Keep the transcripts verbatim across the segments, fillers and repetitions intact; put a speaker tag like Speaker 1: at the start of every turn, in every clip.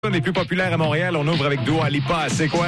Speaker 1: Un des plus populaires à Montréal, on ouvre avec Dua Lipa, c'est quoi?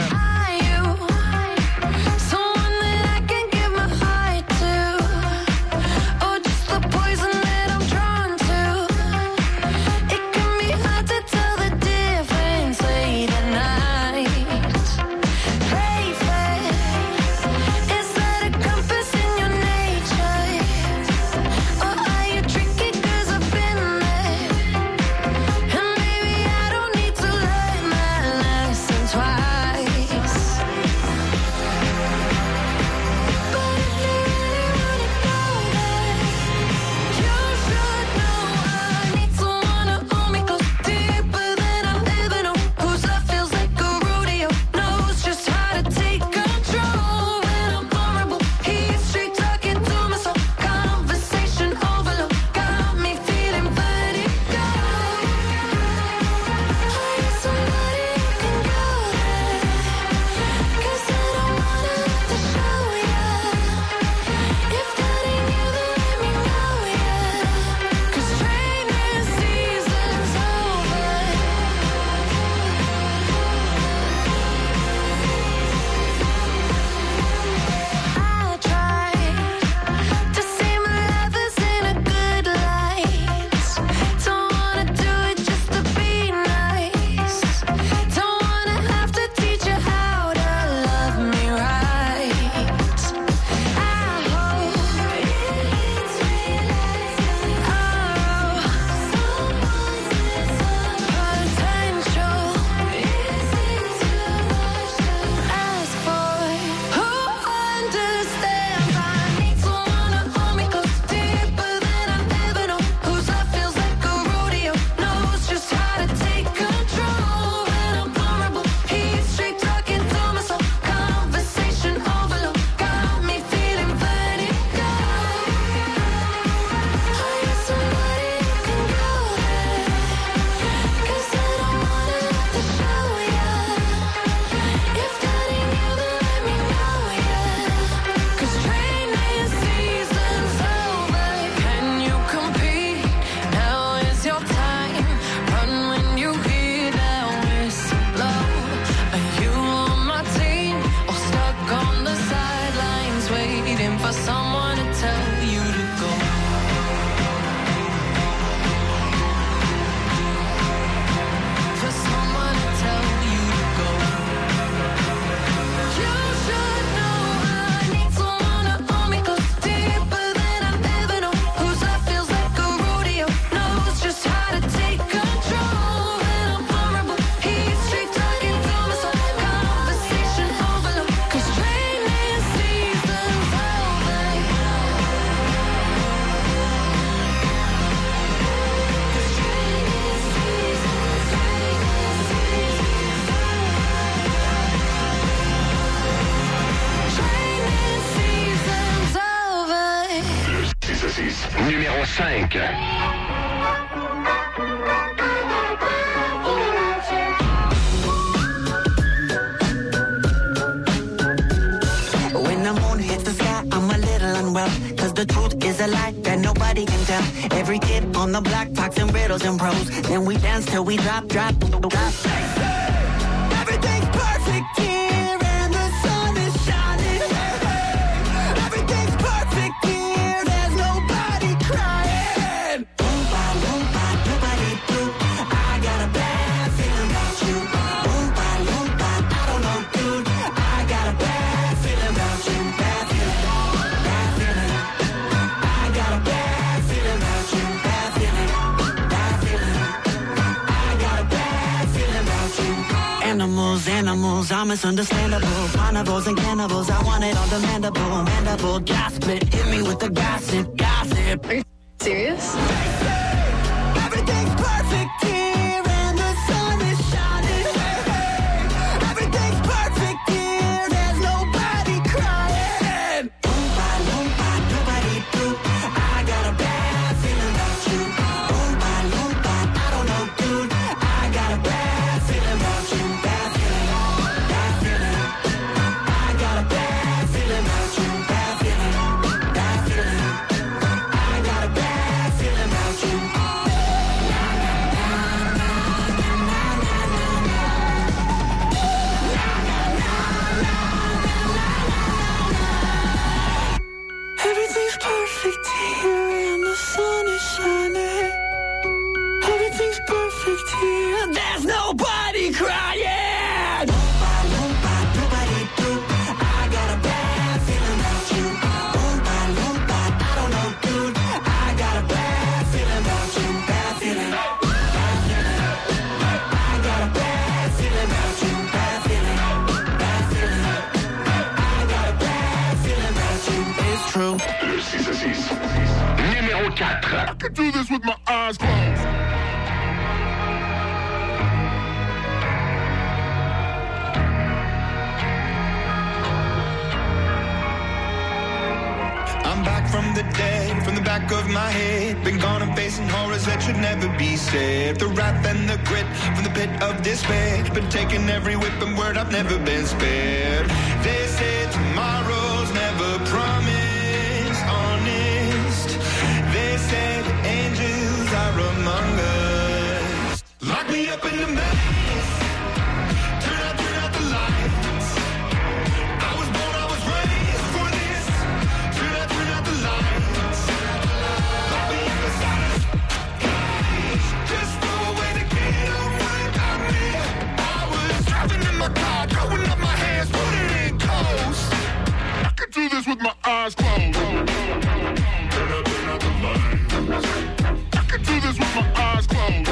Speaker 2: Numéro cinq.
Speaker 3: When the moon hits the sky, I'm a little unwell. Cause the truth is a lie that nobody can tell. Every kid on the block talks in riddles and prose. Then we dance till we drop, drop, drop. Everything's perfect here and the sun is shining. Everything's perfect here, there's nobody crying. Boom, ba, boom, ba, nobody do. I got a bad feeling about you. Boom, ba, boom, ba, I don't know, dude. I got a bad feeling about you. Bad feeling, bad feeling. I got a bad feeling about you. Bad feeling, bad feeling. I got a bad feeling about you. Animals, animals, I'm misunderstandable. Carnivores and cannibals, I want it all demandable. Mandible, gas split, hit me with the gossip, gossip.
Speaker 4: Are you serious?
Speaker 3: Everything's perfect here and the sun is shining. Everything's perfect here, there's nobody crying. Boom, ba, boom, ba, nobody do. I got a bad feeling about you. Boom, ba, boom, ba, I don't know, dude. I got a bad feeling about you. Bad feeling, bad feeling. I got a bad feeling about you. Bad feeling, bad feeling. I got a bad feeling about you. nobody crying. Oompa loompa doobity doo. I got a bad feeling about you. Oompa loompa, I don't know, dude. I got a bad feeling about you. Bad feeling, bad feeling. I got a bad feeling about you. Bad feeling, bad feeling. I got a bad feeling about you. It's true.
Speaker 2: Le six à six. Numéro quatre. I could do this with my eyes closed.
Speaker 4: I'm back from the dead, from the back of my head. Been gone and facing horrors that should never be said. The wrath and the grit from the pit of despair. Been taking every whip and word, I've never been spared. They say tomorrow's never promised, honest. They say that angels are among us. Lock me up in the maze. Turn out, turn out the lights. I was born, I was raised for this. Turn out, turn out the lights. Lock me up inside a cage. Just throw away the key, don't worry about me. I was driving in my car, throwing up my hands, putting in coast. I could do this with my eyes closed. Turn out, turn out the lights. I could do this with my eyes closed.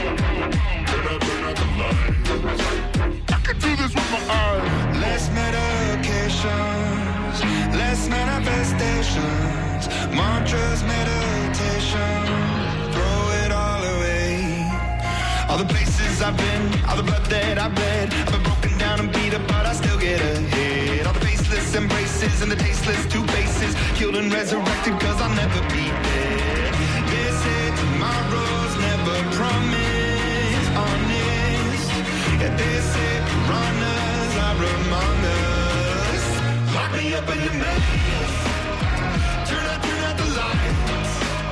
Speaker 4: Turn out, turn out the lights. I could do this with my eyes. Less medications, less manifestations, mantras, meditation, throw it all away. All the places I've been, all the blood that I've bled, I've been broken down and beat up, but I still get ahead. All the faceless embraces and the tasteless two faces, killed and resurrected, cause I'll never be dead. They say tomorrow's never promised, honest. Yeah, they say piranhas are among us. Lock me up in the maze. Turn out, turn out the lights.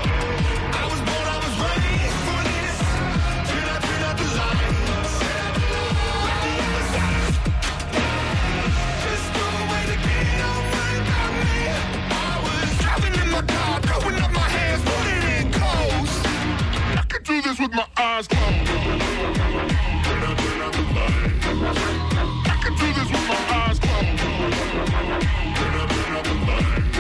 Speaker 4: I was born, I was raised for this. Turn out, turn out the lights. Lock me up inside a cage. Just throw away the key, don't worry about me. I was driving in my car, throwing up my hands, putting in coast. I could do this with my eyes closed. Turn out, turn out the lights. I could do this with my eyes closed. Turn out, turn out the lights.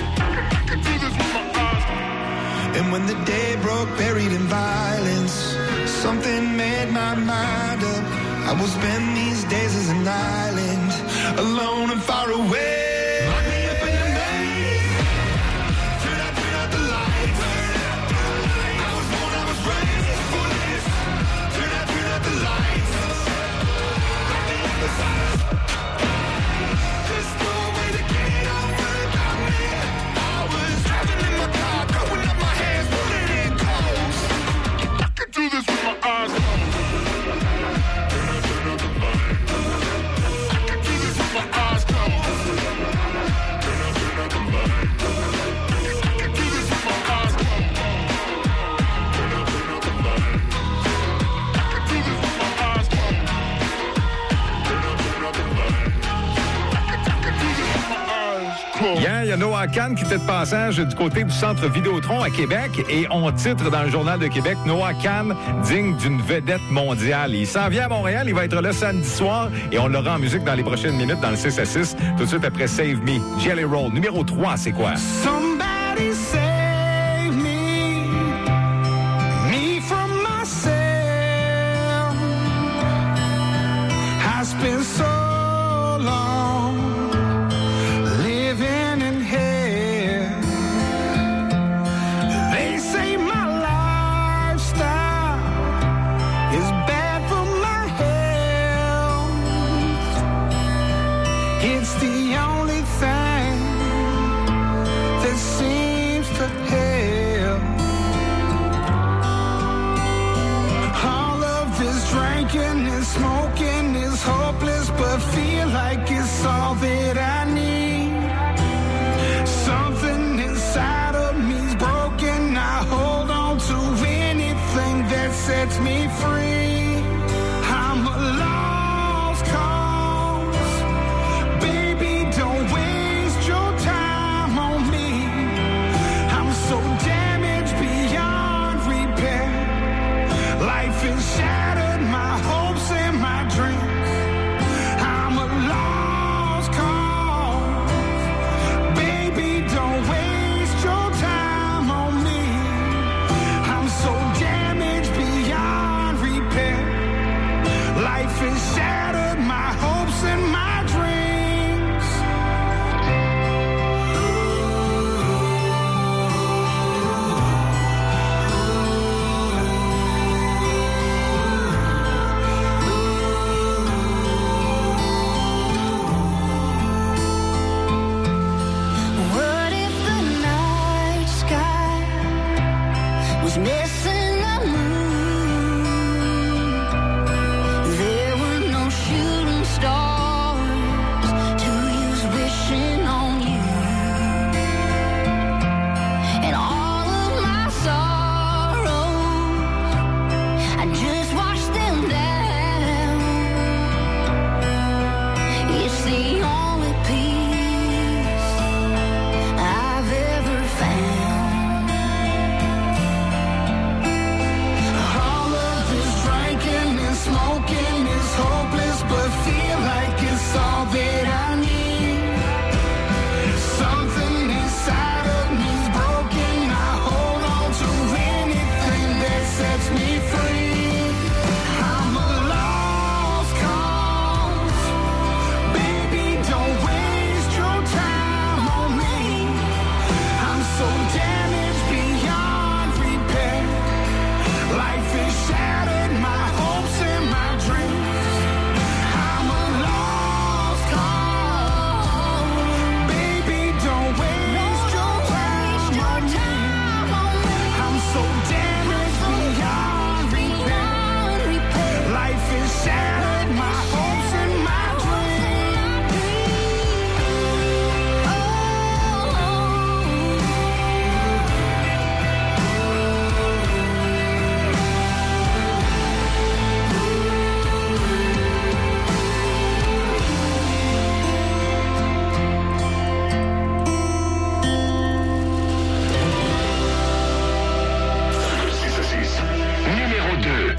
Speaker 4: I could do this with my eyes closed. And when the day broke, buried in violence, something made my mind up. I will spend these days as an island, alone and far away. Lock me up in the maze. Turn out, turn out the lights. I was born, I was raised for this. Turn out, turn out the lights. Lock me up inside a cage. Just throw away the key, don't worry about me. I was driving in my car, throwing up my hands, putting in coast. I could do this with my eyes closed. Turn out, turn out the lights. I could do this with my eyes closed. Turn out, turn out the lights. I could do this with my eyes closed. Turn out, turn out the lights. I could do this with my eyes closed. Turn out, turn out the lights. I could, I could do this with my eyes closed.
Speaker 1: Hier, il y a Noah Khan qui était de passage du côté du centre Vidéotron à Québec et on titre dans le Journal de Québec Noah Khan digne d'une vedette mondiale. Il s'en vient à Montréal, il va être là samedi soir et on l'aura en musique dans les prochaines minutes dans le six à six, tout de suite après Save Me. Jelly Roll, numéro trois, c'est quoi?
Speaker 4: Somebody save me, me from myself. I spent so long living in hell. They say my lifestyle is bad for my health. It's the only thing that seems to help. All of this drinking and smoking is hopeless, but feel like it's all that I need. Something inside of me's broken. I hold on to anything that sets me free. I'm a lost cause. Baby, don't waste your time on me. I'm so damaged beyond repair. Life has shattered my hopes Life has shattered my hopes and my dreams.
Speaker 3: What if the night sky was missing the moon? There were no shooting stars to use wishing on you. And all of my sorrows, I just watched them down. It's the only peace I've ever found. All of this drinking and smoking is hopeless, but feel like it's all that I need. Something inside of me's broken. I hold on to anything that sets me free. I'm a lost cause. Baby, don't waste your time on me. I'm so damaged beyond repair. Life has shattered my hopes and my dreams. I'm a lost cause. Baby, don't waste your time on me. I'm so damaged beyond repair. Life has shattered my hopes and my
Speaker 2: six à six. Numéro deux.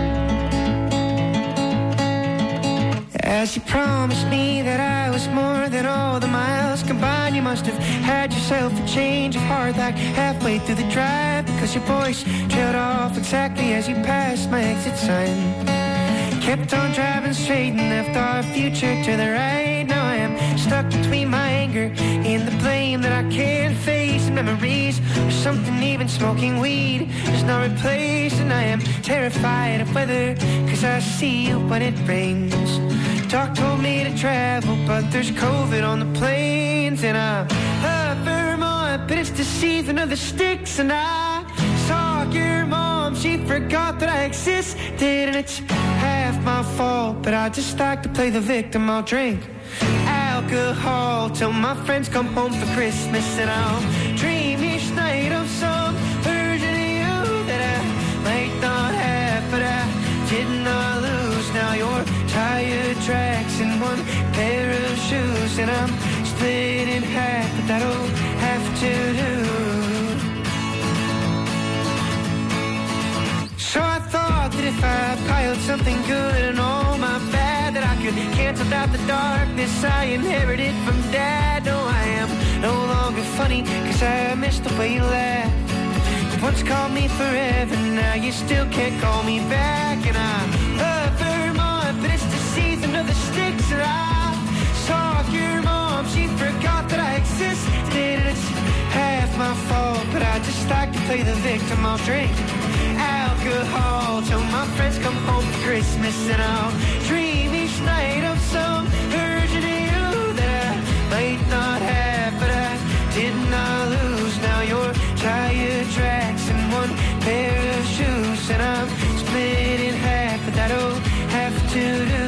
Speaker 5: As you promised me that I was more than all the miles combined, you must have had yourself a change of heart like halfway through the drive, because your voice trailed off exactly as you passed my exit sign. Kept on driving straight and left our future to the right. Now I am stuck between my anger and the blame that I can't face, and memories of something even smoking weed is not replaced. And I am terrified of weather, cause I see you when it rains. Doc told me to travel, but there's COVID on the planes. And I love Vermont, but it's the season of the sticks. And I saw your mom, she forgot that I existed. And it's half my fault, but I just like to play the victim. I'll drink alcohol till my friends come home for Christmas. And I'll dream each night of some version of you that I might not have, but I did not lose. Now you're tired tracks and one pair of shoes, and I'm split in half, but that'll have to do. So I thought that if I piled something good and all my bad, that I could cancel out the darkness I inherited from Dad. No, I am no longer funny, cause I missed the way you laughed. You once called me forever, now you still can't call me back. And I love Vermont, but it's the season of the sticks. And I saw your mom, she forgot that I existed. And it's half my fault, but I just like to play the victim. I'll drink alcohol till my friends come home for Christmas. And I'll dream each night of some version of you that I might not have, but I did not lose. Now you're tired tracks and one pair of shoes, and I'm split in half, but that'll have to do.